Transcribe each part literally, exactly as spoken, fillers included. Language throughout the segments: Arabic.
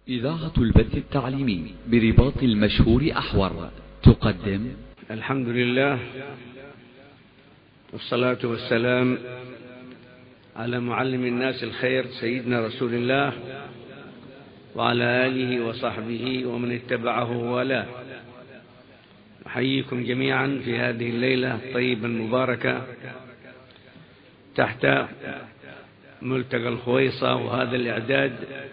إذاعة البث التعليمي برباط المشهور أحور تقدم الحمد لله والصلاة والسلام على معلم الناس الخير سيدنا رسول الله وعلى آله وصحبه ومن اتبعه ولا. أحييكم جميعا في هذه الليلة الطيبة المباركة تحت ملتقى الخويصة، وهذا الإعداد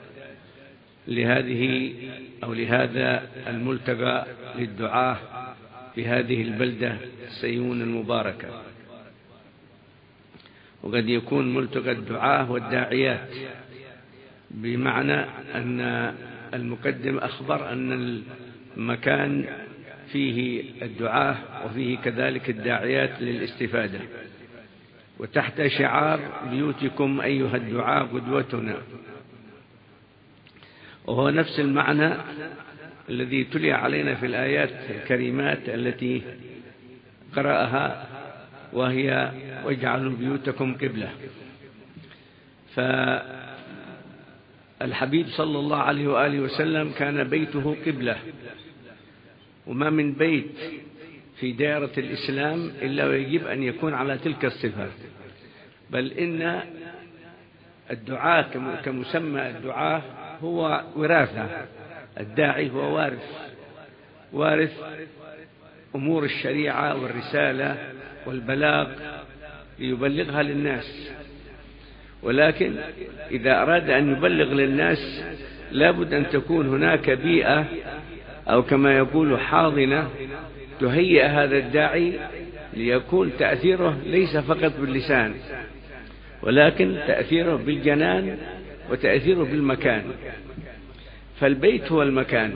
لهذه أو لهذا الملتقى للدعاة في هذه البلدة سيئون المباركة. وقد يكون ملتقى الدعاة والداعيات، بمعنى أن المقدم أخبر أن المكان فيه الدعاة وفيه كذلك الداعيات للاستفادة، وتحت شعار بيوتكم أيها الدعاة قدوتنا، وهو نفس المعنى الذي تلي علينا في الآيات الكريمات التي قرأها، وهي واجعلوا بيوتكم قبلة. فالحبيب صلى الله عليه وآله وسلم كان بيته قبلة، وما من بيت في دائرة الإسلام إلا ويجب أن يكون على تلك الصفة. بل إن الدعاء كمسمى الدعاء هو وراثة، الداعي هو وارث وارث أمور الشريعة والرسالة والبلاغ ليبلغها للناس، ولكن إذا أراد أن يبلغ للناس لابد أن تكون هناك بيئة أو كما يقول حاضنة تهيئ هذا الداعي ليكون تأثيره ليس فقط باللسان، ولكن تأثيره بالجنان وتأثيره بالمكان. فالبيت هو المكان،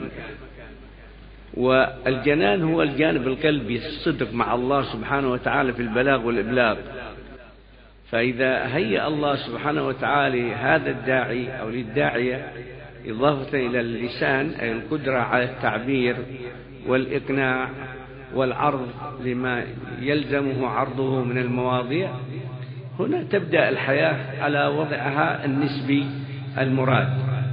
والجنان هو الجانب القلبي، الصدق مع الله سبحانه وتعالى في البلاغ والإبلاغ. فإذا هيأ الله سبحانه وتعالى هذا الداعي أو للداعية إضافة إلى اللسان أي القدرة على التعبير والإقناع والعرض لما يلزمه عرضه من المواضيع، هنا تبدأ الحياة على وضعها النسبي المراد.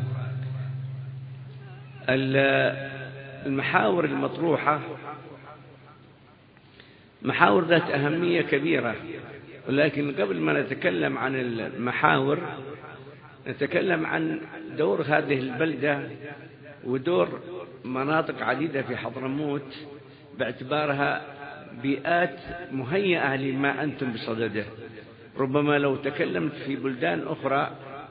المحاور المطروحة محاور ذات أهمية كبيرة، ولكن قبل ما نتكلم عن المحاور نتكلم عن دور هذه البلدة ودور مناطق عديدة في حضرموت باعتبارها بيئات مهيئة لما أنتم بصدده. ربما لو تكلمت في بلدان أخرى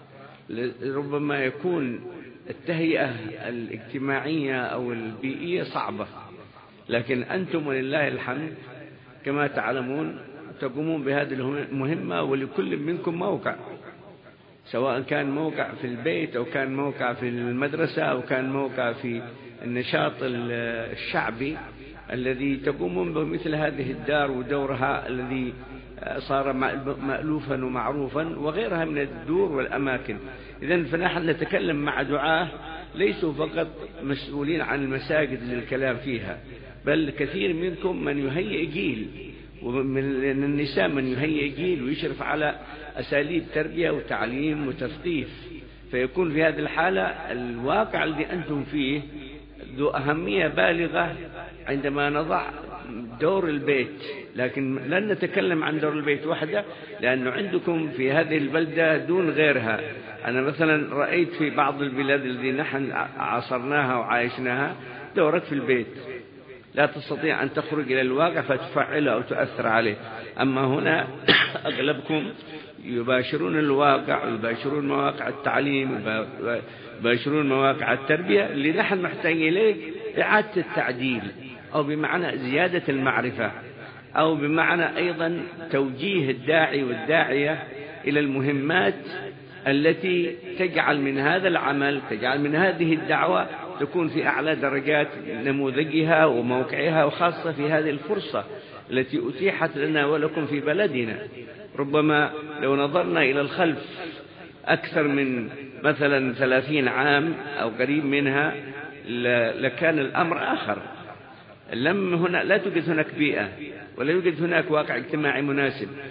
ربما يكون التهيئة الاجتماعية أو البيئية صعبة، لكن أنتم ولله الحمد كما تعلمون تقومون بهذه المهمة، ولكل منكم موقع، سواء كان موقع في البيت أو كان موقع في المدرسة أو كان موقع في النشاط الشعبي الذي تقومون بمثل هذه الدار ودورها الذي صار مألوفا ومعروفا وغيرها من الدور والأماكن. إذن فنحن نتكلم مع دعاة ليسوا فقط مسؤولين عن المساجد للكلام فيها، بل كثير منكم من يهيئ جيل، ومن النساء من يهيئ جيل ويشرف على أساليب تربية وتعليم وتثقيف. فيكون في هذه الحالة الواقع الذي أنتم فيه ذو أهمية بالغة عندما نضع دور البيت، لكن لن نتكلم عن دور البيت وحده، لأنه عندكم في هذه البلدة دون غيرها. أنا مثلا رأيت في بعض البلاد التي نحن عاصرناها وعايشناها دورك في البيت، لا تستطيع أن تخرج إلى الواقع فتفعله أو تؤثر عليه. أما هنا أغلبكم يباشرون الواقع ويباشرون مواقع التعليم ويباشرون مواقع التربية اللي نحن محتاج إليه إعادة التعديل، أو بمعنى زيادة المعرفة، أو بمعنى أيضا توجيه الداعي والداعية إلى المهمات التي تجعل من هذا العمل، تجعل من هذه الدعوة تكون في أعلى درجات نموذجها وموقعها، وخاصة في هذه الفرصة التي أتيحت لنا ولكم في بلدنا. ربما لو نظرنا إلى الخلف أكثر من مثلا ثلاثين عام أو قريب منها لكان الأمر آخر. لم هنا لا توجد هناك بيئة ولا يوجد هناك واقع اجتماعي مناسب،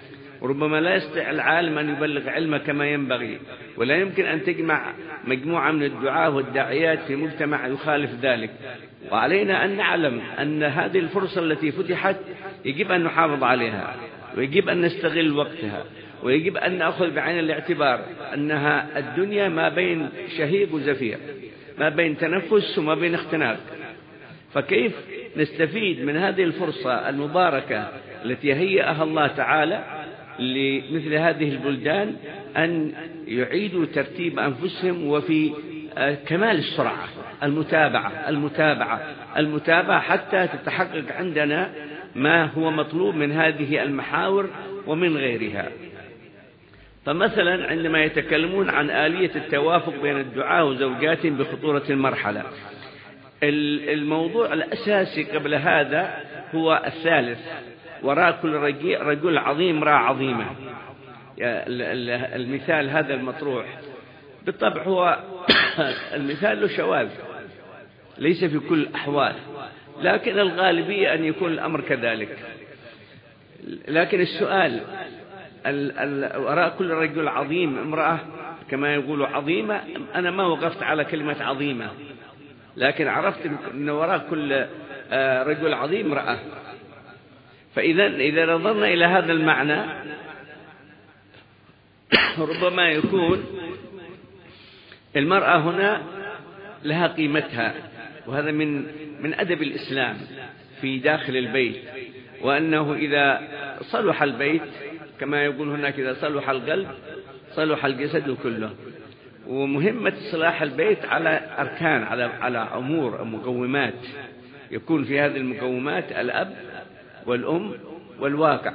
وربما لا يستطيع العالم أن يبلغ علمه كما ينبغي، ولا يمكن أن تجمع مجموعة من الدعاة والداعيات في مجتمع يخالف ذلك. وعلينا أن نعلم أن هذه الفرصة التي فتحت يجب أن نحافظ عليها، ويجب أن نستغل وقتها، ويجب أن نأخذ بعين الاعتبار أنها الدنيا ما بين شهيق وزفير، ما بين تنفس وما بين اختناق. فكيف نستفيد من هذه الفرصة المباركة التي هيئها الله تعالى لمثل هذه البلدان أن يعيدوا ترتيب أنفسهم وفي كمال السرعة، المتابعة المتابعة المتابعة حتى تتحقق عندنا ما هو مطلوب من هذه المحاور ومن غيرها. فمثلا عندما يتكلمون عن آلية التوافق بين الدعاة وزوجاتهم بخطورة المرحلة، الموضوع الأساسي قبل هذا هو الثالث: وراء كل رجل عظيم امرأة عظيمة. المثال هذا المطروح بالطبع هو المثال له شواذ، ليس في كل الأحوال، لكن الغالبية أن يكون الأمر كذلك. لكن السؤال: وراء كل رجل عظيم امرأة كما يقول عظيمة، أنا ما وقفت على كلمة عظيمة، لكن عرفت أن وراء كل رجل عظيم امرأة. فإذا إذا نظرنا إلى هذا المعنى ربما يكون المرأة هنا لها قيمتها، وهذا من من أدب الإسلام في داخل البيت، وأنه إذا صلح البيت كما يقول هناك إذا صلح القلب صلح الجسد كله. ومهمة صلاح البيت على أركان، على على أمور مقومات، يكون في هذه المقومات الأب والأم والواقع.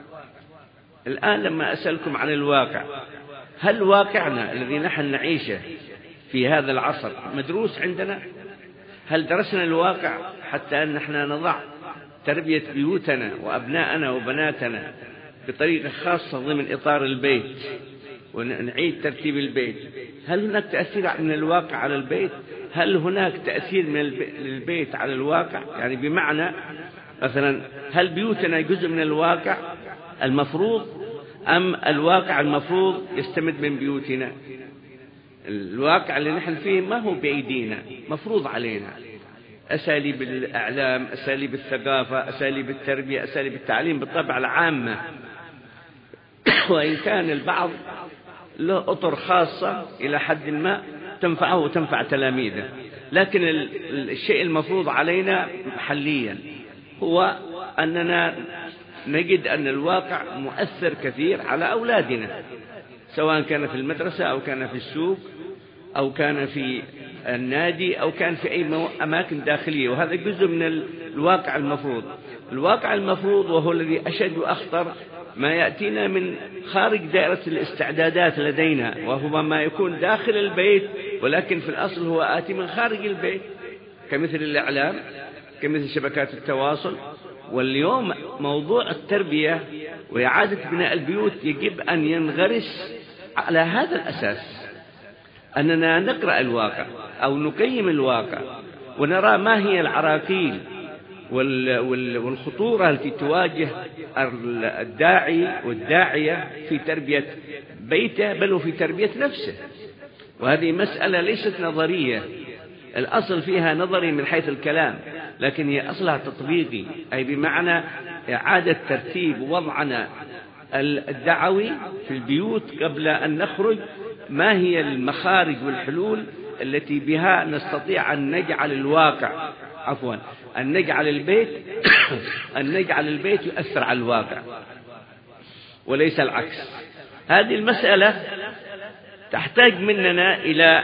الآن لما أسألكم عن الواقع، هل واقعنا الذي نحن نعيشه في هذا العصر مدروس عندنا؟ هل درسنا الواقع حتى أن نحن نضع تربية بيوتنا وأبناءنا وبناتنا بطريقة خاصة ضمن إطار البيت ونعيد ترتيب البيت؟ هل هناك تأثير من الواقع على البيت؟ هل هناك تأثير من البيت على الواقع؟ يعني بمعنى مثلا هل بيوتنا جزء من الواقع المفروض، أم الواقع المفروض يستمد من بيوتنا؟ الواقع اللي نحن فيه ما هو بأيدينا، مفروض علينا. أساليب الإعلام، أساليب الثقافة، أساليب التربية، أساليب التعليم بالطبع العامة، وإن كان البعض له أطر خاصة إلى حد ما تنفعه وتنفع تلاميذه، لكن الشيء المفروض علينا محليا هو أننا نجد أن الواقع مؤثر كثير على أولادنا، سواء كان في المدرسة أو كان في السوق أو كان في النادي أو كان في أي أماكن داخلية، وهذا جزء من الواقع المفروض. الواقع المفروض وهو الذي أشد وأخطر ما يأتينا من خارج دائرة الاستعدادات لدينا، وهو ما يكون داخل البيت ولكن في الأصل هو آتي من خارج البيت، كمثل الإعلام، كمثل شبكات التواصل. واليوم موضوع التربية وإعادة بناء البيوت يجب أن ينغرس على هذا الأساس، أننا نقرأ الواقع أو نقيم الواقع ونرى ما هي العراقيل والخطورة التي تواجه الداعي والداعية في تربية بيته بل وفي تربية نفسه. وهذه مسألة ليست نظرية، الأصل فيها نظري من حيث الكلام، لكن هي أصلها تطبيقي، أي بمعنى إعادة ترتيب وضعنا الدعوي في البيوت قبل أن نخرج. ما هي المخارج والحلول التي بها نستطيع أن نجعل الواقع عفوا أن نجعل البيت أن نجعل البيت يؤثر على الواقع وليس العكس. هذه المسألة تحتاج مننا إلى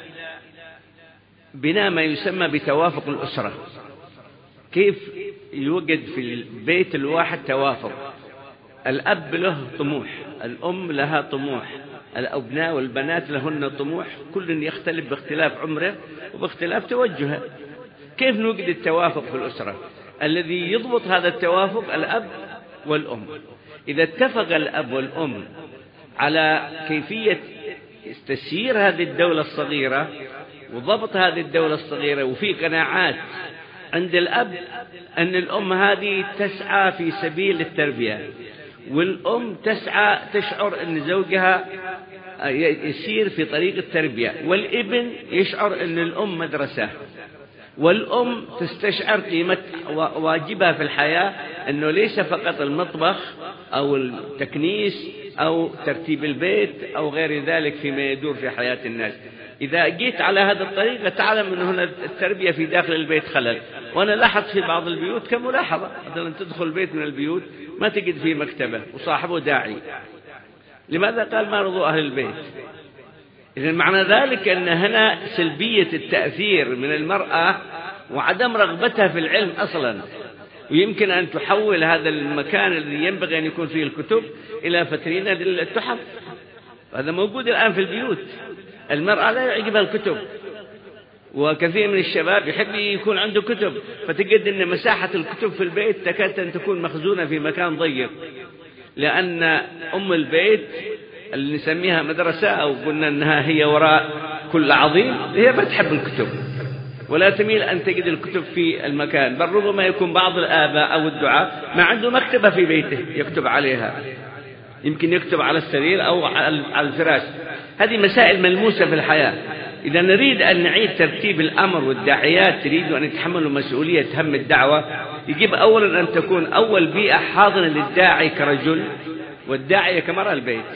بناء ما يسمى بتوافق الأسرة. كيف يوجد في البيت الواحد توافق؟ الأب له طموح، الأم لها طموح، الأبناء والبنات لهن طموح، كل يختلف باختلاف عمره وباختلاف توجهه. كيف نوجد التوافق في الأسرة؟ الذي يضبط هذا التوافق الأب والأم. إذا اتفق الأب والأم على كيفية تسيير هذه الدولة الصغيرة وضبط هذه الدولة الصغيرة، وفي قناعات عند الأب أن الأم هذه تسعى في سبيل التربية، والأم تسعى تشعر أن زوجها يسير في طريق التربية، والابن يشعر أن الأم مدرسة، والأم تستشعر قيمة واجبها في الحياة أنه ليس فقط المطبخ أو التكنيس أو ترتيب البيت أو غير ذلك فيما يدور في حياة الناس. إذا جيت على هذا الطريق تعلم أن هنا التربية في داخل البيت خلل. وأنا لاحظت في بعض البيوت كملاحظة، مثلا تدخل بيت من البيوت ما تجد فيه مكتبة وصاحبه داعي. لماذا؟ قال ما رضوا أهل البيت. إذن معنى ذلك أن هنا سلبية التأثير من المرأة وعدم رغبتها في العلم أصلا، ويمكن أن تحول هذا المكان الذي ينبغي أن يكون فيه الكتب إلى فترينة للتحف. هذا موجود الآن في البيوت. المرأة لا يعجبها الكتب، وكثير من الشباب يحب يكون عنده كتب، فتجد أن مساحة الكتب في البيت تكاد أن تكون مخزونة في مكان ضيق، لأن أم البيت اللي نسميها مدرسة أو قلنا أنها هي وراء كل عظيم، هي ما تحب الكتب ولا تميل أن تجد الكتب في المكان، بل ربما يكون بعض الآباء أو الدعاء ما عنده مكتبة في بيته يكتب عليها، يمكن يكتب على السرير أو على الفراش. هذه مسائل ملموسة في الحياة. إذا نريد أن نعيد ترتيب الأمر، والداعيات تريدوا أن يتحملوا مسؤولية هم الدعوة، يجب أولا أن تكون أول بيئة حاضنة للداعي كرجل والداعية كمرأة البيت.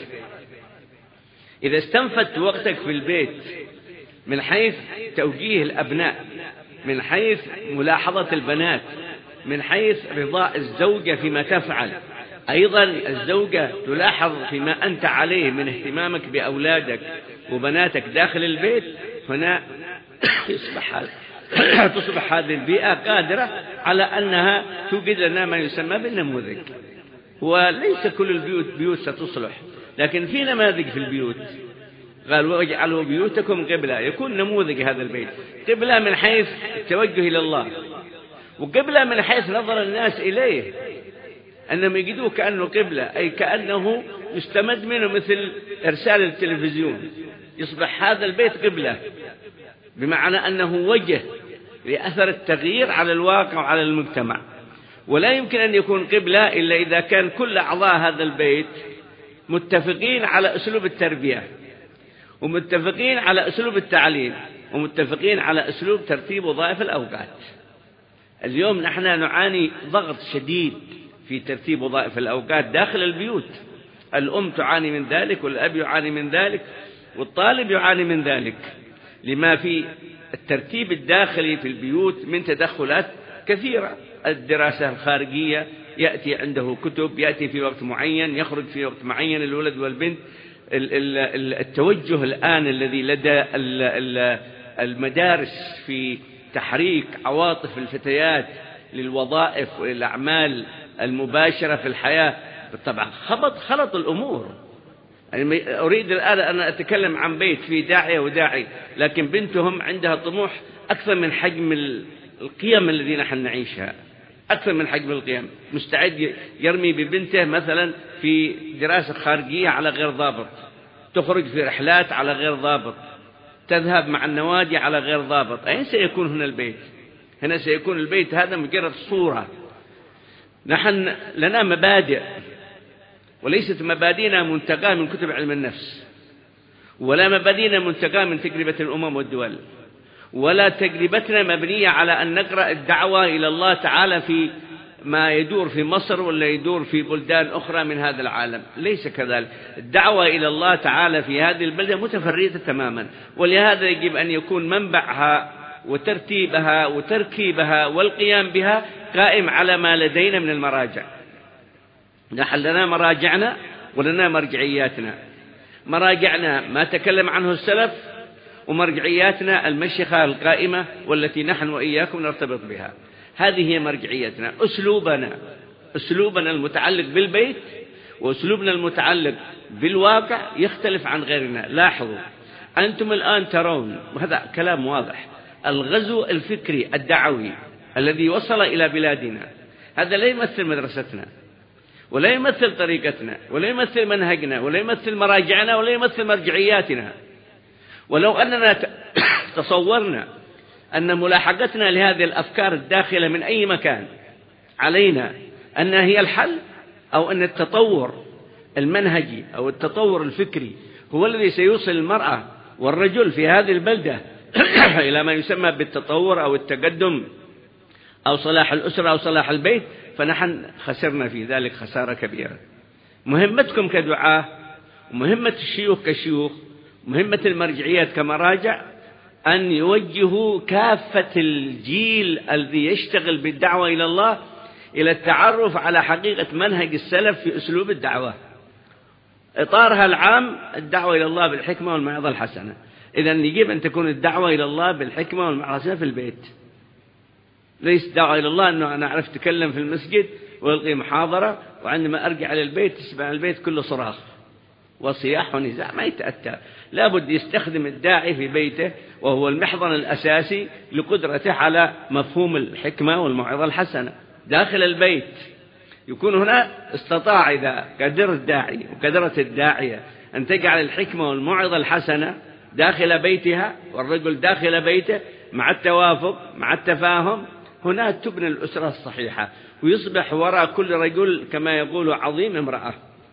إذا استنفدت وقتك في البيت من حيث توجيه الأبناء، من حيث ملاحظة البنات، من حيث رضاء الزوجة فيما تفعل، أيضا الزوجة تلاحظ فيما أنت عليه من اهتمامك بأولادك وبناتك داخل البيت، هنا يصبح تصبح هذه البيئة قادرة على أنها توجد لنا ما يسمى بالنموذج. وليس كل البيوت بيوت ستصلح، لكن في نماذج في البيوت. قال واجعلوا بيوتكم قبلة، يكون نموذج هذا البيت قبلة من حيث التوجه إلى الله، وقبلة من حيث نظر الناس إليه، أنهم يجدوه كأنه قبلة، أي كأنه يستمد منه مثل إرسال التلفزيون، يصبح هذا البيت قبلة، بمعنى أنه وجه لأثر التغيير على الواقع وعلى المجتمع. ولا يمكن أن يكون قبلة إلا إذا كان كل أعضاء هذا البيت متفقين على أسلوب التربية، ومتفقين على أسلوب التعليم، ومتفقين على أسلوب ترتيب وظائف الأوقات. اليوم نحن نعاني ضغط شديد في ترتيب وظائف الأوقات داخل البيوت. الأم تعاني من ذلك، والأب يعاني من ذلك، والطالب يعاني من ذلك، لما في الترتيب الداخلي في البيوت من تدخلات كثيرة. الدراسة الخارجية، يأتي عنده كتب، يأتي في وقت معين، يخرج في وقت معين الولد والبنت. التوجه الآن الذي لدى المدارس في تحريك عواطف الفتيات للوظائف والأعمال المباشرة في الحياة طبعا خبط خلط الأمور. يعني أريد الآن أن أتكلم عن بيت فيه داعية وداعي، لكن بنتهم عندها طموح أكثر من حجم القيم الذي نحن نعيشها، أكثر من حجم القيم. مستعد يرمي ببنته مثلا في دراسة خارجية على غير ضابط، تخرج في رحلات على غير ضابط، تذهب مع النوادي على غير ضابط. أين سيكون هنا البيت؟ هنا سيكون البيت هذا مجرد صورة. نحن لنا مبادئ، وليست مبادئنا منتقاة من كتب علم النفس، ولا مبادئنا منتقاة من تجربة الأمم والدول، ولا تجربتنا مبنية على أن نقرأ الدعوة إلى الله تعالى في ما يدور في مصر ولا يدور في بلدان أخرى من هذا العالم. ليس كذلك. الدعوة إلى الله تعالى في هذه البلدة متفردة تماما، ولهذا يجب أن يكون منبعها وترتيبها وتركيبها والقيام بها قائم على ما لدينا من المراجع. نحن لنا مراجعنا ولنا مرجعياتنا. مراجعنا ما تكلم عنه السلف، ومرجعياتنا المشيخة القائمة والتي نحن وإياكم نرتبط بها. هذه هي مرجعيتنا. أسلوبنا أسلوبنا المتعلق بالبيت وأسلوبنا المتعلق بالواقع يختلف عن غيرنا. لاحظوا أنتم الآن ترون، وهذا كلام واضح، الغزو الفكري الدعوي الذي وصل إلى بلادنا، هذا لا يمثل مدرستنا، ولا يمثل طريقتنا، ولا يمثل منهجنا، ولا يمثل مراجعنا، ولا يمثل مرجعياتنا. ولو أننا تصورنا أن ملاحقتنا لهذه الأفكار الداخلة من أي مكان علينا أنها هي الحل، أو أن التطور المنهجي أو التطور الفكري هو الذي سيوصل المرأة والرجل في هذه البلدة إلى ما يسمى بالتطور أو التقدم أو صلاح الأسرة أو صلاح البيت، فنحن خسرنا في ذلك خسارة كبيرة. مهمتكم كدعاة ومهمة الشيوخ كشيوخ، مهمة المرجعيات كمراجع، أن يوجهوا كافة الجيل الذي يشتغل بالدعوة إلى الله إلى التعرف على حقيقة منهج السلف في أسلوب الدعوة. إطارها العام الدعوة إلى الله بالحكمة والموعظة الحسنة. إذن يجب أن تكون الدعوة إلى الله بالحكمة والموعظة الحسنة في البيت. ليس دعوة إلى الله أنه أنا أعرف أتكلم في المسجد وألقي محاضرة وعندما أرجع إلى البيت تسمع البيت كله صراخ وصياح ونزاع، ما يتأتى. لابد يستخدم الداعي في بيته وهو المحضن الأساسي لقدرته على مفهوم الحكمة والموعظة الحسنة داخل البيت. يكون هنا استطاع إذا قدر الداعي وقدرت الداعية أن تجعل الحكمة والموعظة الحسنة داخل بيتها والرجل داخل بيته مع التوافق مع التفاهم، هنا تبنى الأسرة الصحيحة ويصبح وراء كل رجل كما يقول عظيم امرأة.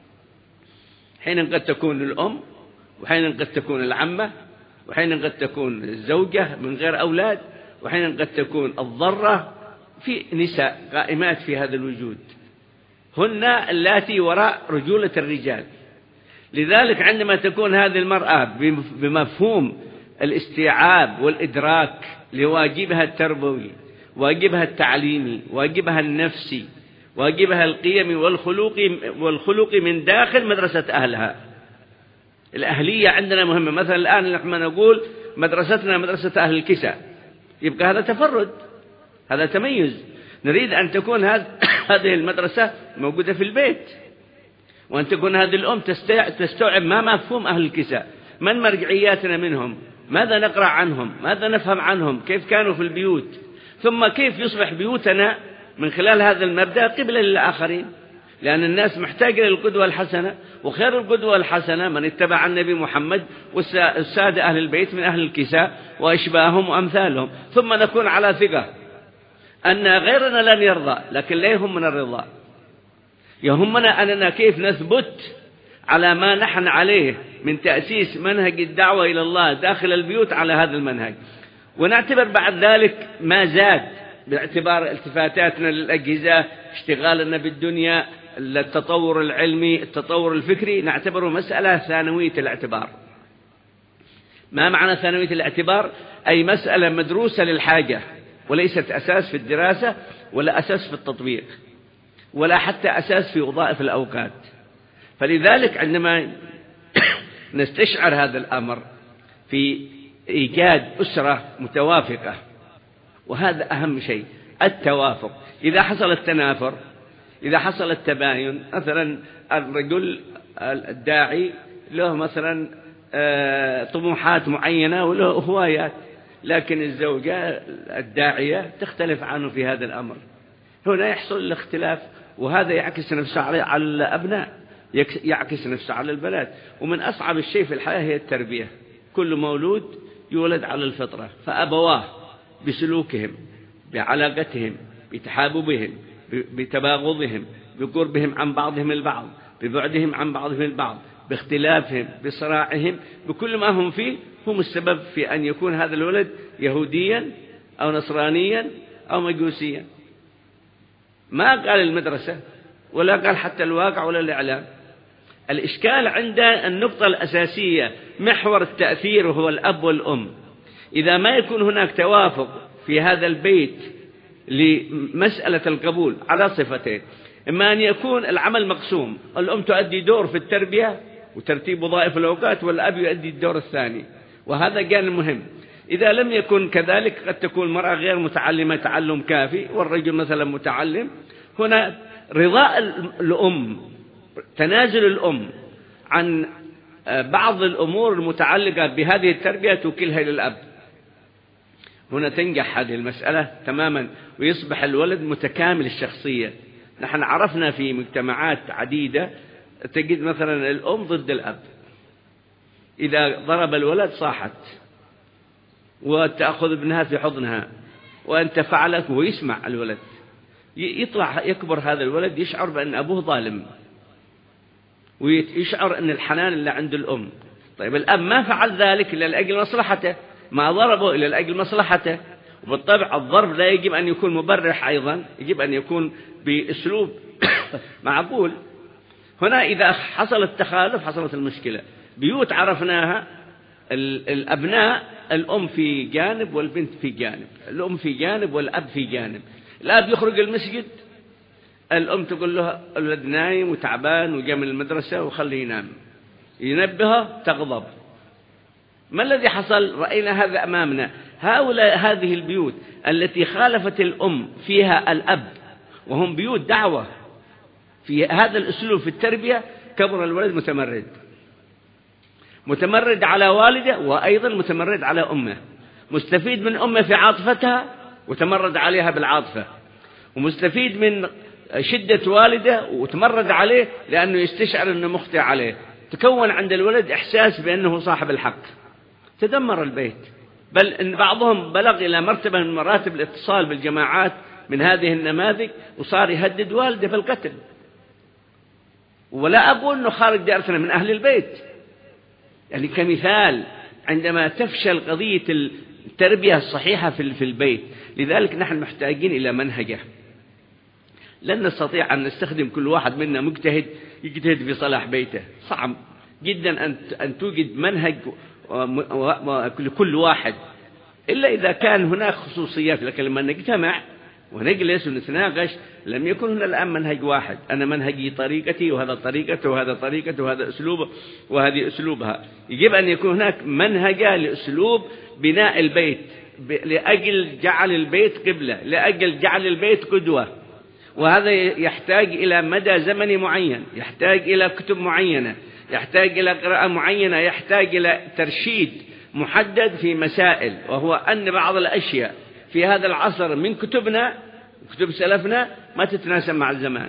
حين قد تكون الأم، وحين قد تكون العمة، وحين قد تكون الزوجة من غير أولاد، وحين قد تكون الضرة. في نساء قائمات في هذا الوجود هن اللاتي وراء رجولة الرجال. لذلك عندما تكون هذه المرأة بمفهوم الاستيعاب والإدراك لواجبها التربوي، واجبها التعليمي، واجبها النفسي، واجبها القيمي والخلوقي والخلق من داخل مدرسة أهلها. الأهلية عندنا مهمة. مثلا الآن لما نقول مدرستنا مدرسة أهل الكساء، يبقى هذا تفرد، هذا تميز. نريد أن تكون هذه المدرسة موجودة في البيت، وأن تكون هذه الأم تستوعب ما مفهوم أهل الكساء، من مرجعياتنا منهم، ماذا نقرأ عنهم، ماذا نفهم عنهم، كيف كانوا في البيوت، ثم كيف يصبح بيوتنا من خلال هذا المبدأ قبلة للآخرين. لأن الناس محتاجة للقدوة الحسنة، وخير القدوة الحسنة من اتبع النبي محمد والسادة أهل البيت من أهل الكساء وأشباههم وأمثالهم. ثم نكون على ثقة أن غيرنا لن يرضى، لكن لا يهمنا الرضا، يهمنا أننا كيف نثبت على ما نحن عليه من تأسيس منهج الدعوة إلى الله داخل البيوت على هذا المنهج. ونعتبر بعد ذلك ما زاد باعتبار التفاتاتنا للأجهزة، اشتغالنا بالدنيا، التطور العلمي، التطور الفكري، نعتبره مسألة ثانوية الاعتبار. ما معنى ثانوية الاعتبار؟ أي مسألة مدروسة للحاجة، وليست أساس في الدراسة ولا أساس في التطبيق ولا حتى أساس في وظائف الأوقات. فلذلك عندما نستشعر هذا الأمر في إيجاد أسرة متوافقة، وهذا أهم شيء التوافق. إذا حصل التنافر، إذا حصل التباين، مثلا الرجل الداعي له مثلا طموحات معينة وله هوايات، لكن الزوجة الداعية تختلف عنه في هذا الأمر، هنا يحصل الاختلاف، وهذا يعكس نفسه على الأبناء، يعكس نفسه على البنات. ومن أصعب الشيء في الحياة هي التربية. كل مولود يولد على الفطرة، فأبواه بسلوكهم، بعلاقتهم، بتحاببهم، بتباغضهم، بقربهم عن بعضهم البعض، ببعدهم عن بعضهم البعض، باختلافهم، بصراعهم، بكل ما هم فيه، هم السبب في أن يكون هذا الولد يهوديا أو نصرانيا أو مجوسيا. ما قال المدرسة ولا قال حتى الواقع ولا الإعلام. الإشكال عند النقطة الأساسية، محور التأثير هو الأب والأم. إذا ما يكون هناك توافق في هذا البيت لمسألة القبول على صفتين، إما أن يكون العمل مقسوم، الأم تؤدي دور في التربية وترتيب وظائف الأوقات، والأب يؤدي الدور الثاني، وهذا جانب مهم. إذا لم يكن كذلك، قد تكون المرأة غير متعلمة تعلم كافي والرجل مثلا متعلم. هنا رضاء الأم، تنازل الأم عن بعض الأمور المتعلقة بهذه التربية توكلها إلى الأب، هنا تنجح هذه المسألة تماما ويصبح الولد متكامل الشخصية. نحن عرفنا في مجتمعات عديدة تجد مثلا الأم ضد الأب، إذا ضرب الولد صاحت وتأخذ ابنها في حضنها وأنت فعلت، ويسمع الولد يطلع يكبر هذا الولد يشعر بأن أبوه ظالم، ويشعر أن الحنان اللي عند الأم. طيب الأب ما فعل ذلك إلا لأجل مصلحته، ما ضربه إلا لأجل مصلحته، وبالطبع الضرب لا يجب أن يكون مبرح أيضا، يجب أن يكون بأسلوب معقول. هنا إذا حصل التخالف حصلت المشكلة. بيوت عرفناها الأبناء الأم في جانب والبنت في جانب، الأم في جانب والأب في جانب. الأب يخرج المسجد، الأم تقول له الولد نايم وتعبان وجاء من المدرسة وخليه ينام، ينبهه تغضب. ما الذي حصل؟ رأينا هذا أمامنا. هؤلاء هذه البيوت التي خالفت الأم فيها الأب وهم بيوت دعوة في هذا الأسلوب في التربية، كبر الولد متمرد، متمرد على والده وأيضا متمرد على أمه، مستفيد من أمه في عاطفتها وتمرد عليها بالعاطفة، ومستفيد من شدة والده وتمرد عليه لأنه يستشعر أنه مخطئ عليه. تكون عند الولد إحساس بأنه صاحب الحق، تدمر البيت. بل إن بعضهم بلغ إلى مرتبة من مراتب الاتصال بالجماعات من هذه النماذج، وصار يهدد والده بالقتل. ولا أقول أنه خارج دائرتنا من أهل البيت، يعني كمثال عندما تفشل قضية التربية الصحيحة في البيت. لذلك نحن محتاجين إلى منهجة. لن نستطيع أن نستخدم كل واحد منا مجتهد يجتهد في صلاح بيته، صعب جدا أن توجد منهج لكل واحد، إلا إذا كان هناك خصوصيات. لكن لما نجتمع ونجلس ونتناقش لم يكن هنا الآن منهج واحد، أنا منهجي طريقتي وهذا طريقته وهذا طريقته وهذا أسلوبه وهذه أسلوبها. يجب أن يكون هناك منهجة لأسلوب بناء البيت، لأجل جعل البيت قبلة، لأجل جعل البيت قدوة. وهذا يحتاج إلى مدى زمني معين، يحتاج إلى كتب معينة، يحتاج إلى قراءة معينة، يحتاج إلى ترشيد محدد في مسائل. وهو أن بعض الأشياء في هذا العصر من كتبنا كتب سلفنا ما تتناسب مع الزمان.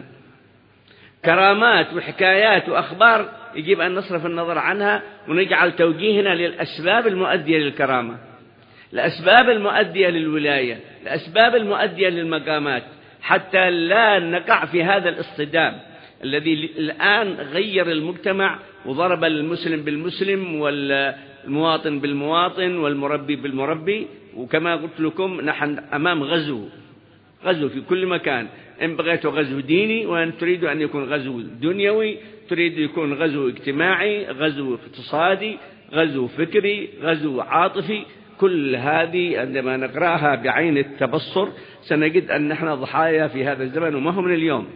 كرامات وحكايات وأخبار يجب أن نصرف النظر عنها ونجعل توجيهنا للأسباب المؤدية للكرامة، الأسباب المؤدية للولاية، الأسباب المؤدية للمقامات، حتى لا نقع في هذا الاصطدام الذي الآن غير المجتمع وضرب المسلم بالمسلم والمواطن بالمواطن والمربي بالمربي. وكما قلت لكم نحن أمام غزو، غزو في كل مكان. إن بغيت غزو ديني، وإن تريد أن يكون غزو دنيوي، تريد يكون غزو اجتماعي، غزو اقتصادي، غزو فكري، غزو عاطفي. كل هذه عندما نقرأها بعين التبصر سنجد أن نحن ضحايا في هذا الزمن وما هو من اليوم.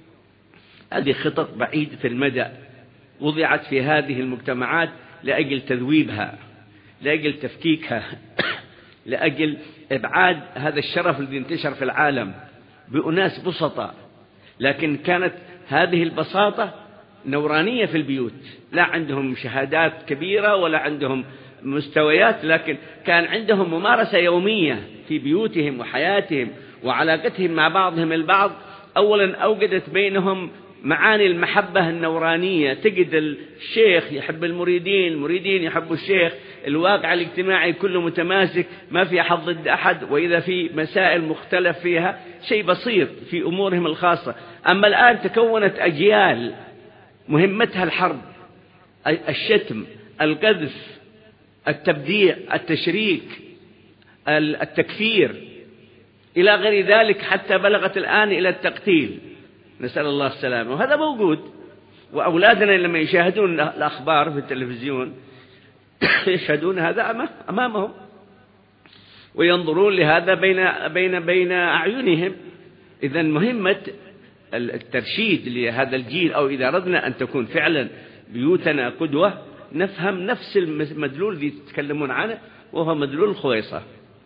هذه خطط بعيدة المدى وضعت في هذه المجتمعات لأجل تذويبها، لأجل تفكيكها، لأجل إبعاد هذا الشرف الذي انتشر في العالم بأناس بسطاء. لكن كانت هذه البساطة نورانية في البيوت، لا عندهم شهادات كبيرة ولا عندهم مستويات، لكن كان عندهم ممارسة يومية في بيوتهم وحياتهم وعلاقتهم مع بعضهم البعض. أولا أوجدت بينهم معاني المحبة النورانية، تجد الشيخ يحب المريدين، المريدين يحبوا الشيخ، الواقع الاجتماعي كله متماسك، ما في أحد ضد أحد، وإذا في مسائل مختلف فيها شيء بسيط في أمورهم الخاصة. أما الآن تكونت أجيال مهمتها الحرب، الشتم، القذف، التبديع، التشريك، التكفير إلى غير ذلك، حتى بلغت الآن إلى التقتيل، نسأل الله السلامة. وهذا موجود. وأولادنا لما يشاهدون الأخبار في التلفزيون يشهدون هذا أمامهم وينظرون لهذا بين بين بين أعينهم. إذن مهمة الترشيد لهذا الجيل، أو إذا أردنا أن تكون فعلا بيوتنا قدوة، نفهم نفس المدلول الذي يتكلمون عنه، وهو مدلول الخويصة.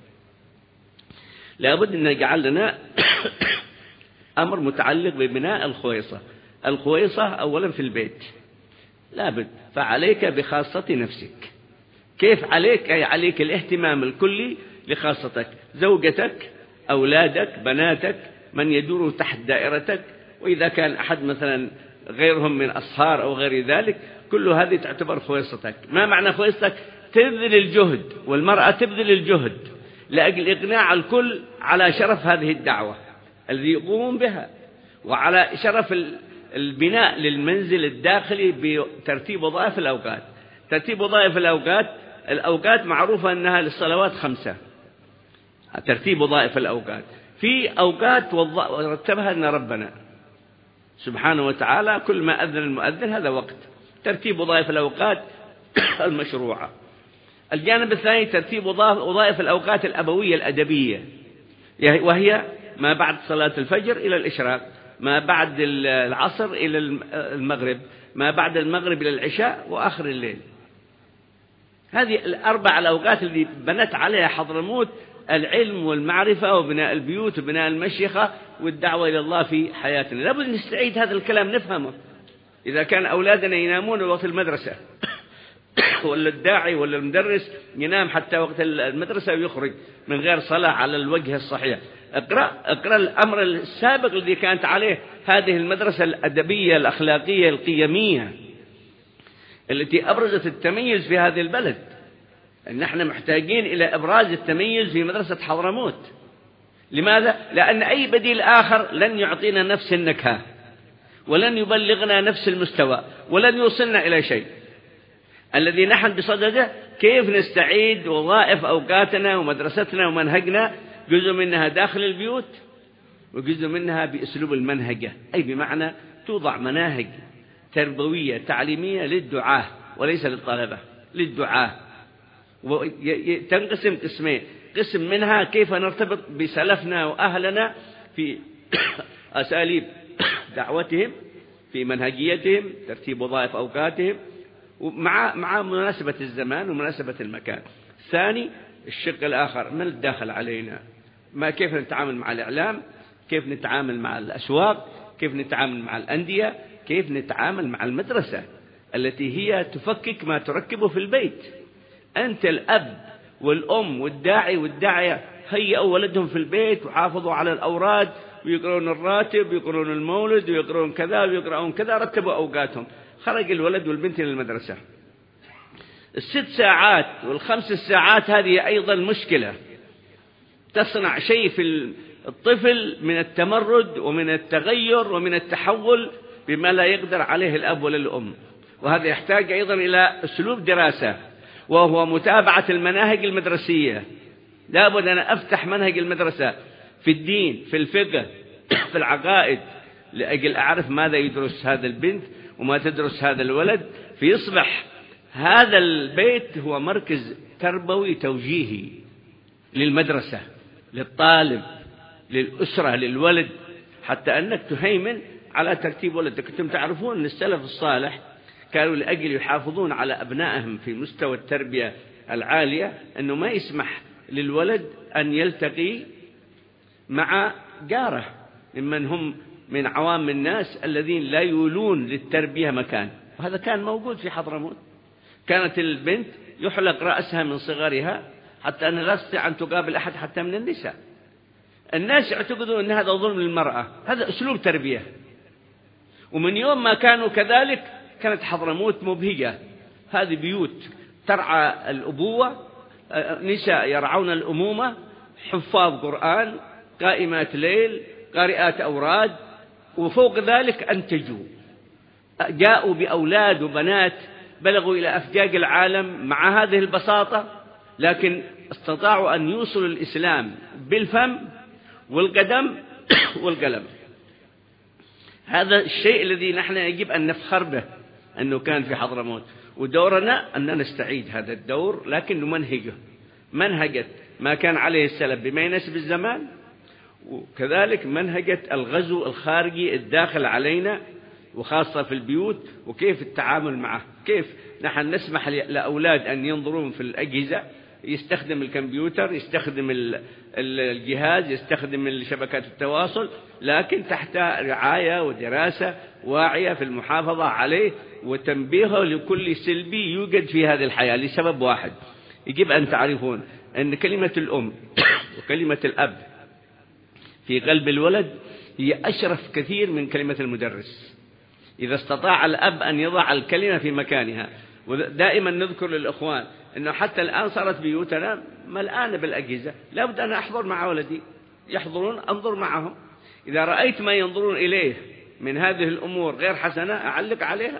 لابد أن نجعل لنا أمر متعلق ببناء الخويصة. الخويصة أولا في البيت لابد، فعليك بخاصة نفسك. كيف عليك؟ أي عليك الاهتمام الكلي لخاصتك، زوجتك، أولادك، بناتك، من يدور تحت دائرتك. وإذا كان أحد مثلا غيرهم من أصهار أو غير ذلك، كل هذه تعتبر خويصتك. ما معنى خويصتك؟ تبذل الجهد، والمرأة تبذل الجهد لأجل إقناع الكل على شرف هذه الدعوة. الذي يقومون بها، وعلى شرف البناء للمنزل الداخلي بترتيب وظائف الأوقات. ترتيب وظائف الأوقات، الأوقات معروفة أنها للصلوات خمسة، ترتيب وظائف الأوقات. في أوقات رتبها أن ربنا سبحانه وتعالى، كل ما أذن المؤذن هذا وقت. ترتيب وظائف الأوقات المشروعة. الجانب الثاني ترتيب وظائف الأوقات الأبوية الأدبية، وهي ما بعد صلاة الفجر إلى الإشراق، ما بعد العصر إلى المغرب، ما بعد المغرب إلى العشاء، وآخر الليل. هذه الأربع الأوقات اللي بنت عليها حضرموت العلم والمعرفة وبناء البيوت وبناء المشيخة والدعوة إلى الله في حياتنا. لابد نستعيد هذا الكلام نفهمه. إذا كان أولادنا ينامون وقت المدرسة ولا الداعي ولا المدرس ينام حتى وقت المدرسة ويخرج من غير صلاة على الوجه الصحيح، اقرأ اقرأ الأمر السابق الذي كانت عليه هذه المدرسة الأدبية الأخلاقية القيمية التي أبرزت التميز في هذه البلد. نحن محتاجين إلى إبراز التميز في مدرسة حضرموت. لماذا؟ لأن أي بديل آخر لن يعطينا نفس النكهة، ولن يبلغنا نفس المستوى، ولن يوصلنا إلى شيء. الذي نحن بصدده كيف نستعيد وظائف أوقاتنا ومدرستنا ومنهجنا، جزء منها داخل البيوت وجزء منها بأسلوب المنهجة، أي بمعنى توضع مناهج تربوية تعليمية للدعاة وليس للطلبة، للدعاة. وتنقسم قسمين، قسم منها كيف نرتبط بسلفنا وأهلنا في أساليب دعوتهم، في منهجيتهم، ترتيب وظائف أوقاتهم، ومع مع مناسبة الزمان ومناسبة المكان. الثاني الشق الآخر، ما الداخل علينا، ما كيف نتعامل مع الإعلام، كيف نتعامل مع الأسواق، كيف نتعامل مع الأندية، كيف نتعامل مع المدرسة التي هي تفكك ما تركبه في البيت. أنت الأب والأم والداعي والداعية هيئوا ولدهم في البيت وحافظوا على الأوراد ويقرؤون الراتب ويقرؤون المولد ويقرؤون كذا ويقرؤون كذا، رتبوا أوقاتهم. خرج الولد والبنت إلى المدرسة، الست ساعات والخمس ساعات هذه أيضا مشكلة، تصنع شيء في الطفل من التمرد ومن التغير ومن التحول بما لا يقدر عليه الأب ولا الأم. وهذا يحتاج أيضا إلى أسلوب دراسة، وهو متابعة المناهج المدرسية. لابد أن أفتح منهج المدرسة في الدين، في الفقه، في العقائد، لأجل أعرف ماذا يدرس هذا البنت وما تدرس هذا الولد، فيصبح هذا البيت هو مركز تربوي توجيهي للمدرسة، للطالب، للأسرة، للولد، حتى أنك تهيمن على ترتيب ولدك. أنتم تعرفون أن السلف الصالح كانوا لأجل يحافظون على أبنائهم في مستوى التربية العالية أنه ما يسمح للولد أن يلتقي مع جاره ممن هم من عوام الناس الذين لا يولون للتربية مكان. وهذا كان موجود في حضرموت. كانت البنت يحلق رأسها من صغرها حتى أنها لا تستطيع أن تقابل أحد حتى من النساء. الناس يعتقدون أن هذا ظلم للمرأة، هذا أسلوب تربية. ومن يوم ما كانوا كذلك كانت حضرموت مبهجة. هذه بيوت ترعى الأبوة، نساء يرعون الأمومة، حفاظ قرآن، قائمات ليل، قارئات أوراد، وفوق ذلك أنتجوا، جاءوا بأولاد وبنات بلغوا إلى أفجاج العالم مع هذه البساطة، لكن استطاعوا أن يوصلوا الإسلام بالفم والقدم والقلم. هذا الشيء الذي نحن يجب أن نفخر به أنه كان في حضرموت، ودورنا أن نستعيد هذا الدور، لكن نمنهجه منهجة ما كان عليه السلف بما يناسب الزمان، وكذلك منهجة الغزو الخارجي الداخل علينا وخاصة في البيوت، وكيف التعامل معه. كيف نحن نسمح لأولاد أن ينظرون في الأجهزة، يستخدم الكمبيوتر، يستخدم الجهاز، يستخدم شبكات التواصل، لكن تحت رعاية ودراسة واعية في المحافظة عليه وتنبيهه لكل سلبي يوجد في هذه الحياة لسبب واحد. يجب أن تعرفون أن كلمة الأم وكلمة الأب في قلب الولد هي أشرف كثير من كلمة المدرس، إذا استطاع الأب أن يضع الكلمة في مكانها. ودائما نذكر للإخوان أنه حتى الآن صارت بيوتنا ملآنة بالأجهزة، لابد أن أحضر مع ولدي، يحضرون أنظر معهم، إذا رأيت ما ينظرون إليه من هذه الأمور غير حسنة أعلق عليها.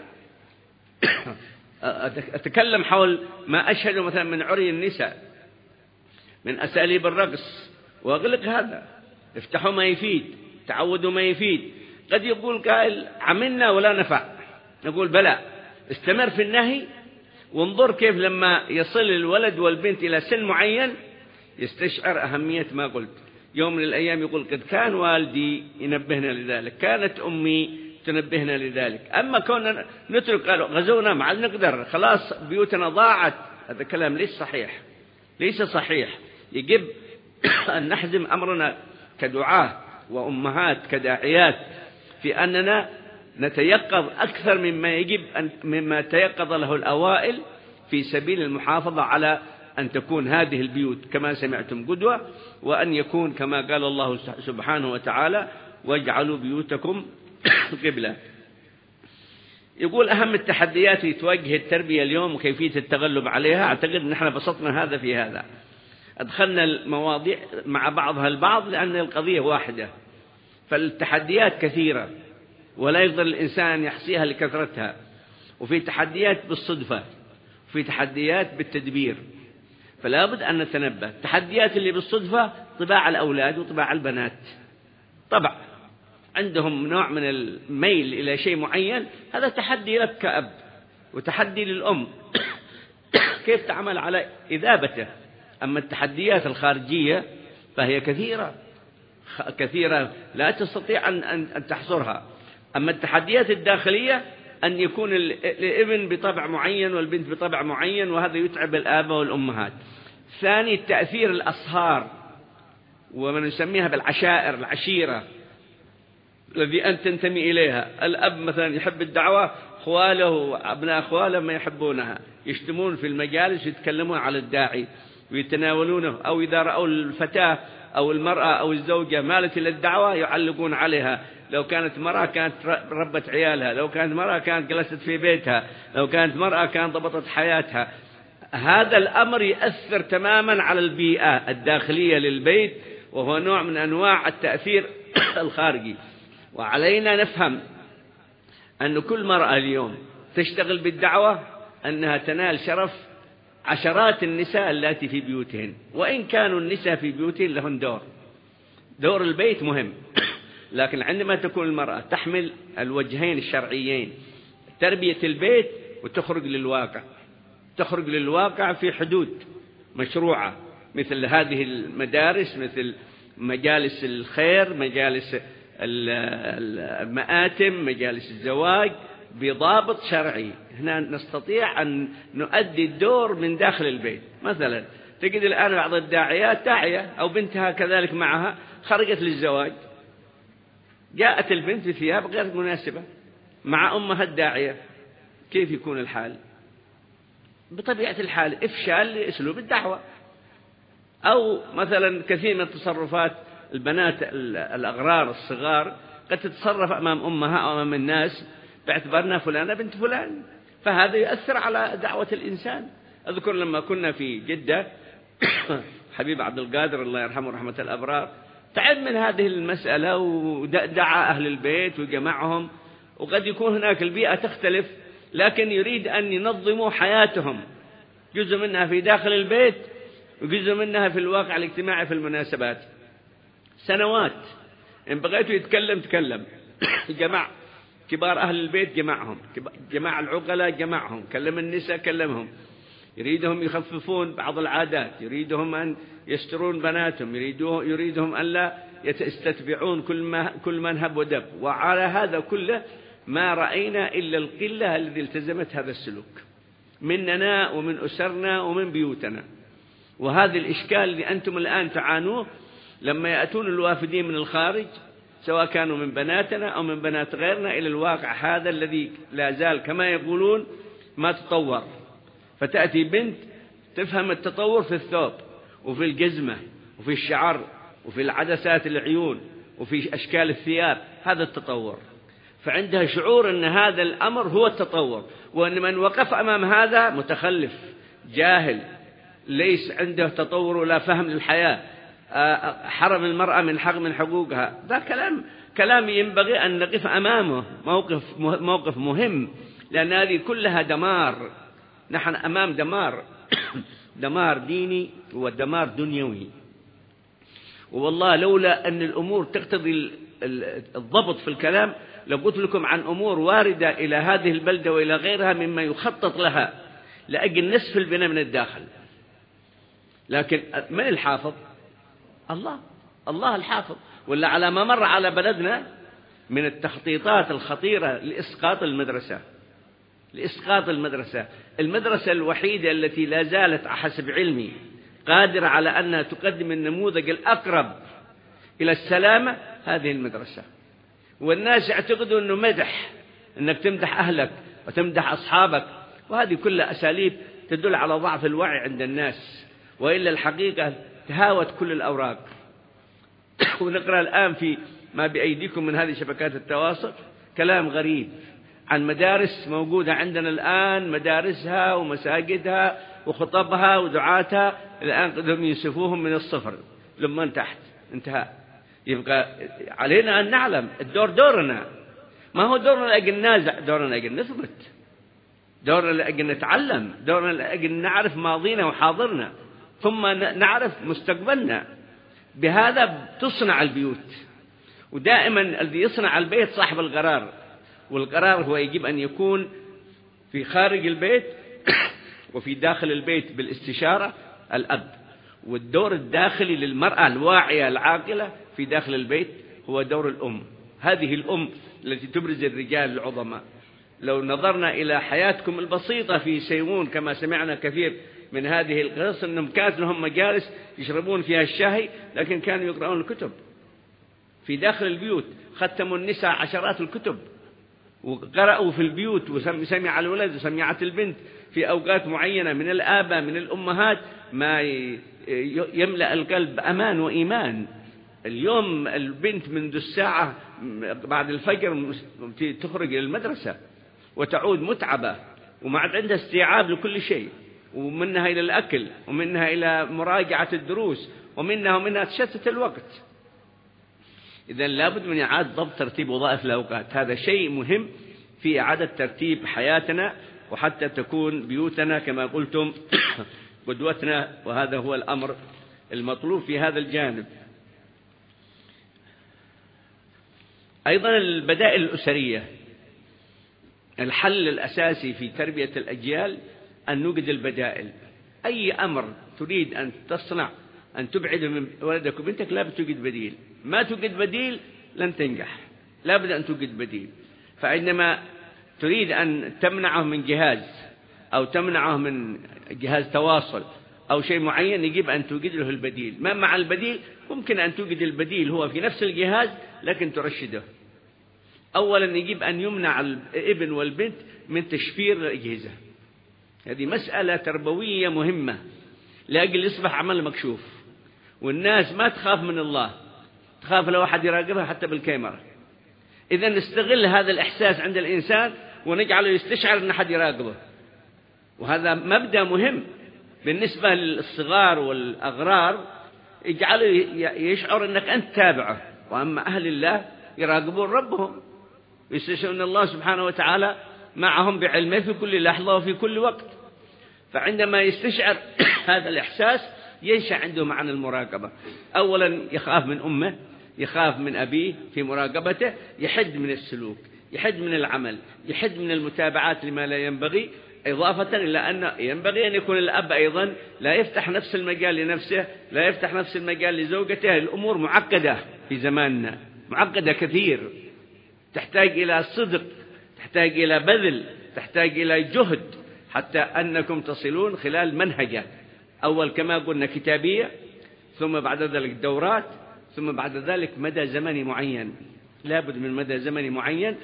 أتكلم حول ما أشهد مثلا من عري النساء، من أساليب الرقص، وأغلق هذا. افتحوا ما يفيد، تعودوا ما يفيد. قد يقول قائل عملنا ولا نفع، نقول بلى، استمر في النهي، وانظر كيف لما يصل الولد والبنت إلى سن معين يستشعر أهمية ما قلت. يوم من الأيام يقول قد كان والدي ينبهنا لذلك، كانت أمي تنبهنا لذلك. أما كنا نترك قالوا غزونا مع نقدر خلاص بيوتنا ضاعت، هذا كلام ليس صحيح، ليس صحيح. يجب أن نحزم أمرنا كدعاة وأمهات كداعيات في أننا نتيقظ أكثر مما يجب أن مما تيقظ له الأوائل في سبيل المحافظة على أن تكون هذه البيوت كما سمعتم قدوة، وأن يكون كما قال الله سبحانه وتعالى واجعلوا بيوتكم قبلة. يقول أهم التحديات اللي تواجه التربية اليوم وكيفية التغلب عليها. أعتقد أن احنا بسطنا هذا في هذا، أدخلنا المواضيع مع بعضها البعض لأن القضية واحدة. فالتحديات كثيرة ولا يقدر الإنسان أن يحصيها لكثرتها، وفي تحديات بالصدفة، وفي تحديات بالتدبير، فلا بد أن نتنبه. التحديات اللي بالصدفة طباع الأولاد وطباع البنات، طبع عندهم نوع من الميل إلى شيء معين، هذا تحدي لك كأب وتحدي للأم كيف تعمل على إذابته. أما التحديات الخارجية فهي كثيرة كثيرة لا تستطيع أن تحصرها. أما التحديات الداخلية أن يكون الابن بطبع معين والبنت بطبع معين، وهذا يتعب الآباء والأمهات. ثاني تأثير الأصهار ومن نسميها بالعشائر، العشيرة الذي أنت تنتمي إليها. الأب مثلا يحب الدعوة، خواله وأبناء خواله ما يحبونها، يشتمون في المجالس ويتكلمون على الداعي ويتناولونه. أو إذا رأوا الفتاة أو المرأة أو الزوجة مالت إلى الدعوة يعلقون عليها. لو كانت مرأة كانت ربت عيالها، لو كانت مرأة كانت جلست في بيتها، لو كانت مرأة كانت ضبطت حياتها. هذا الأمر يأثر تماما على البيئة الداخلية للبيت، وهو نوع من أنواع التأثير الخارجي. وعلينا نفهم أن كل مرأة اليوم تشتغل بالدعوة أنها تنال شرف عشرات النساء التي في بيوتهن، وإن كانوا النساء في بيوتهن لهن دور. دور البيت مهم، لكن عندما تكون المرأة تحمل الوجهين الشرعيين، تربية البيت وتخرج للواقع، تخرج للواقع في حدود مشروعة، مثل هذه المدارس، مثل مجالس الخير، مجالس المآتم، مجالس الزواج، بضابط شرعي. هنا نستطيع أن نؤدي الدور من داخل البيت. مثلا تجد الآن بعض الداعيات داعية أو بنتها كذلك معها خرجت للزواج، جاءت البنت بثياب غير مناسبة مع أمها الداعية، كيف يكون الحال؟ بطبيعة الحال إفشال لأسلوب الدعوة. أو مثلا كثير من التصرفات البنات الأغرار الصغار قد تتصرف أمام أمها أو أمام الناس باعتبارنا فلانة بنت فلان، فهذا يؤثر على دعوة الإنسان. أذكر لما كنا في جدة حبيب عبد القادر الله يرحمه رحمة الأبرار تعب من هذه المسألة ودعا أهل البيت وجمعهم، وقد يكون هناك البيئة تختلف، لكن يريد أن ينظموا حياتهم، جزء منها في داخل البيت وجزء منها في الواقع الاجتماعي في المناسبات. سنوات إن بغيته يتكلم تكلم، جمع كبار أهل البيت جمعهم، جمع العقلاء جمعهم، كلم النساء كلمهم، يريدهم يخففون بعض العادات، يريدهم أن يسترون بناتهم، يريدهم أن لا يستتبعون كل ما كل من هب ودب. وعلى هذا كله ما رأينا إلا القلة التي التزمت هذا السلوك مننا ومن أسرنا ومن بيوتنا. وهذا الإشكال اللي أنتم الآن تعانوه لما يأتون الوافدين من الخارج، سواء كانوا من بناتنا أو من بنات غيرنا، إلى الواقع هذا الذي لا زال كما يقولون ما تطور. فتأتي بنت تفهم التطور في الثوب وفي الجزمة وفي الشعر وفي العدسات العيون وفي أشكال الثياب، هذا التطور. فعندها شعور أن هذا الأمر هو التطور، وأن من وقف أمام هذا متخلف جاهل ليس عنده تطور ولا فهم للحياة. حرم المرأة من حق من حقوقها. ده كلام كلام ينبغي أن نقف أمامه موقف موقف مهم، لأن هذه كلها دمار. نحن أمام دمار دمار ديني ودمار دنيوي. والله لولا أن الأمور تقتضي الضبط في الكلام لقلت لكم عن أمور واردة إلى هذه البلدة وإلى غيرها مما يخطط لها لأجل نصف البناء من الداخل. لكن من الحافظ؟ الله الله الحافظ. ولا على ما مر على بلدنا من التخطيطات الخطيرة لإسقاط المدرسة لإسقاط المدرسة المدرسة الوحيدة التي لا زالت حسب علمي قادرة على أنها تقدم النموذج الأقرب إلى السلامة هذه المدرسة. والناس يعتقدوا أنه مدح، أنك تمدح أهلك وتمدح أصحابك، وهذه كلها أساليب تدل على ضعف الوعي عند الناس، وإلا الحقيقة تهاوت كل الأوراق. ونقرأ الآن في ما بأيديكم من هذه شبكات التواصل كلام غريب عن مدارس موجودة عندنا الآن، مدارسها ومساجدها وخطبها ودعاتها الآن قدهم يوسفوهم من الصفر لما تحت انتهى. يبقى علينا أن نعلم الدور دورنا، ما هو دورنا لأجل ننازع، دورنا لأجل نثبت، دورنا لأجل نتعلم، دورنا لأجل نعرف ماضينا وحاضرنا، ثم نعرف مستقبلنا. بهذا تصنع البيوت. ودائما الذي يصنع البيت صاحب القرار، والقرار هو يجب أن يكون في خارج البيت وفي داخل البيت بالاستشارة الأب. والدور الداخلي للمرأة الواعية العاقلة في داخل البيت هو دور الأم. هذه الأم التي تبرز الرجال العظماء. لو نظرنا إلى حياتكم البسيطة في سيمون كما سمعنا كثير من هذه القصص، أنهم كانت لهم مجالس يشربون فيها الشاي، لكن كانوا يقرؤون الكتب في داخل البيوت. ختموا النساء عشرات الكتب وقرأوا في البيوت، وسمع الولد وسمعت البنت في أوقات معينة من الآباء من الأمهات ما يملأ القلب أمان وإيمان. اليوم البنت منذ الساعة بعد الفجر تخرج إلى المدرسة وتعود متعبة وما عاد عندها استيعاب لكل شيء، ومنها إلى الأكل ومنها إلى مراجعة الدروس ومنها ومنها تشتت الوقت. إذن لابد من إعادة ضبط ترتيب وظائف الأوقات. هذا شيء مهم في إعادة ترتيب حياتنا، وحتى تكون بيوتنا كما قلتم قدوتنا، وهذا هو الأمر المطلوب في هذا الجانب. أيضا البدائل الأسرية. الحل الأساسي في تربية الأجيال أن نوجد البدائل. أي أمر تريد أن تصنع أن تبعد من ولدك وبنتك لابد توجد بديل. ما توجد بديل لن تنجح، لابد أن توجد بديل. فعندما تريد أن تمنعه من جهاز أو تمنعه من جهاز تواصل أو شيء معين يجب أن توجد له البديل. ما مع البديل؟ ممكن أن توجد البديل هو في نفس الجهاز لكن ترشده. أولا يجب أن يمنع الابن والبنت من تشفير الأجهزة. هذه مسألة تربوية مهمة لأجل يصبح عمل مكشوف، والناس ما تخاف من الله، تخاف لو أحد يراقبها حتى بالكاميرا. إذا نستغل هذا الإحساس عند الإنسان ونجعله يستشعر أن أحد يراقبه، وهذا مبدأ مهم بالنسبة للصغار والأغرار. اجعله يشعر أنك أنت تابعه. وأما أهل الله يراقبون ربهم، يستشعرون الله سبحانه وتعالى معهم بعلمه في كل لحظة وفي كل وقت. فعندما يستشعر هذا الإحساس ينشأ عنده معنى المراقبة. أولا يخاف من أمه، يخاف من أبيه في مراقبته، يحد من السلوك، يحد من العمل، يحد من المتابعات لما لا ينبغي. إضافة إلى أن ينبغي أن يكون الأب أيضا لا يفتح نفس المجال لنفسه، لا يفتح نفس المجال لزوجته. الأمور معقدة في زماننا، معقدة كثير، تحتاج إلى صدق، تحتاج إلى بذل، تحتاج إلى جهد حتى أنكم تصلون خلال منهجة. أول كما قلنا كتابية، ثم بعد ذلك دورات، ثم بعد ذلك مدى زمني معين. لابد من مدى زمني معين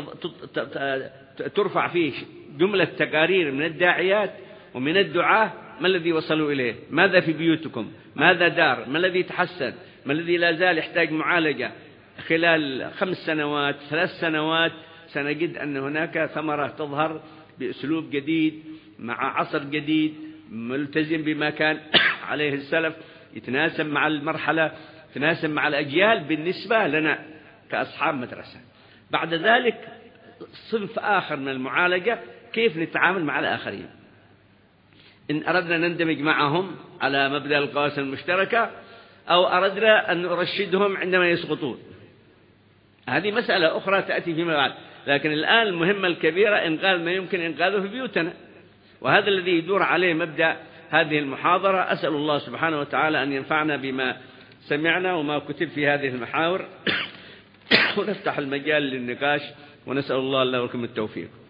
ترفع فيه جملة تقارير من الداعيات ومن الدعاة ما الذي وصلوا إليه، ماذا في بيوتكم، ماذا دار، ما الذي تحسن، ما الذي لا زال يحتاج معالجة. خلال خمس سنوات ثلاث سنوات سنجد أن هناك ثمرة تظهر بأسلوب جديد مع عصر جديد ملتزم بما كان عليه السلف. يتناسب مع المرحلة، يتناسب مع الأجيال بالنسبة لنا كأصحاب مدرسة. بعد ذلك صنف آخر من المعالجة، كيف نتعامل مع الآخرين. إن أردنا نندمج معهم على مبدأ القواسم المشتركة، أو أردنا أن نرشدهم عندما يسقطون، هذه مسألة أخرى تأتي فيما بعد. لكن الآن المهمة الكبيرة إنقاذ ما يمكن إنقاذه في بيوتنا، وهذا الذي يدور عليه مبدأ هذه المحاضرة. أسأل الله سبحانه وتعالى أن ينفعنا بما سمعنا وما كتب في هذه المحاور ونفتح المجال للنقاش، ونسأل الله لكم التوفيق.